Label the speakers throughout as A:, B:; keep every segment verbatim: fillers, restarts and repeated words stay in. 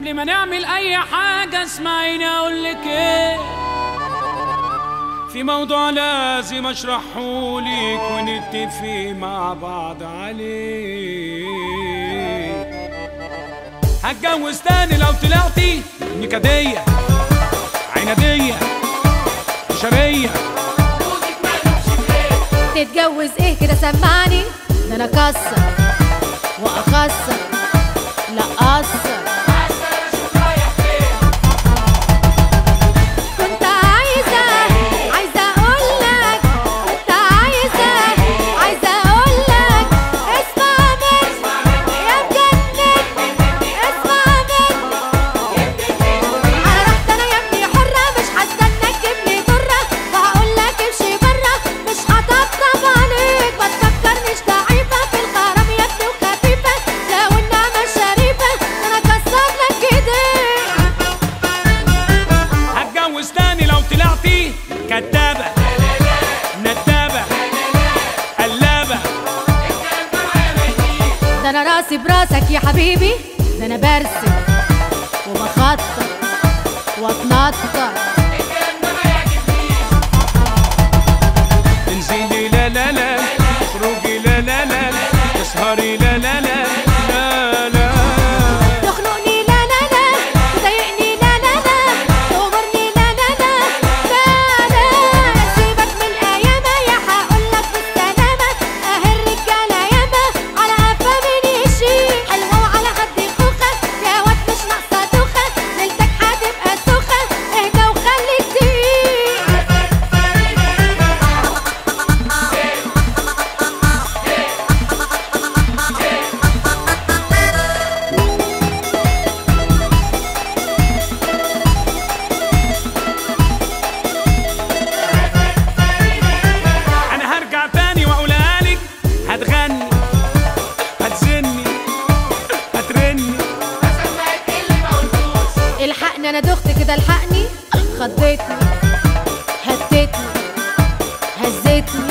A: قبل ما نعمل اي حاجة اسمعيني اقولك ايه، في موضوع لازم اشرحهولك ونتفق مع بعض عليه. هتجوز تاني لو طلعتي نكدية عنادية شرية.
B: تتجوز ايه كده سمعني، ده انا كسر واخسر لا اقصر. كنت عايزة عايزة اقولك، كنت عايزة عايزة اقولك اسمع مني يا مجنن، اسمع مني. انا رحت انا يا ابني حرة، مش هستناك تجيبلي ضرة، وهقولك امشي برا مش هطبطب عليك. ما تفكرنيش ضعيفة في الغرام يا ابني وخفيفة، لو النعمة شريفة انا اكسر لك ايديك.
A: هتجوز تاني لو طلعتي كدابة ندابة قلابة.
B: ده انا راسي براسك يا حبيبي، ده انا برسم وبخطط واتنطط.
A: انزلي لا لا لا، اخرجي لا لا لا، اسهري لا لا لا لا لا،
B: تخنقني لا لا لا، تضايقني لا لا لا، تغمرني لا لا لا لا لا. سيبك من الايامة يا هقولك بالسلامة، اهي الرجالة ياما على قفا من يشيل. حلوة وعلى قد خوخة يا واد مش ناقصة دوخة، ليلتك هتبقى سوخة اهدى وخليك تقيل.
A: انا هرجع تاني واقولها لك، هتغني هتزني هترني.
B: الحقني انا دخت كده، الحقني خضتني هدتني هزتني.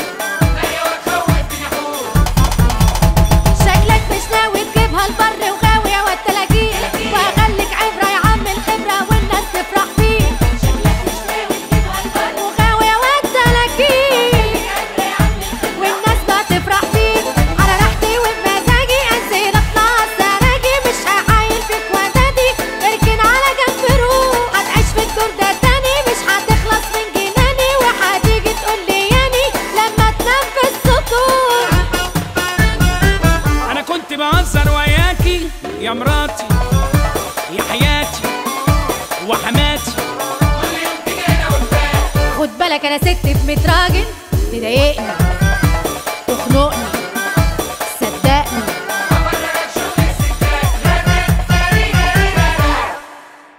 B: شكلك مش ناوي تجيبها البر وغاوي يا واد تلاقيه، وهخليك عبرة يا عم الخبرة والناس تفرح بيه. شكلك مش ناوي تجيبها البر وغاوي يا واد تلاقيه، والناس ما تفرح بيه. على راحتي وبمزاجي انزل اطلع السراجي، مش هحايل فيك ودادي اركن على جنب روح. هتعيش في الدور ده تاني مش هتخلص من جناني، وهتيجي تقول لي ياني لما تنام في السطور.
A: انا كنت بهزر وياكي يا مراتي يا حياتي وحماتي.
B: خد بالك انا ست في ميت راجل تضايقني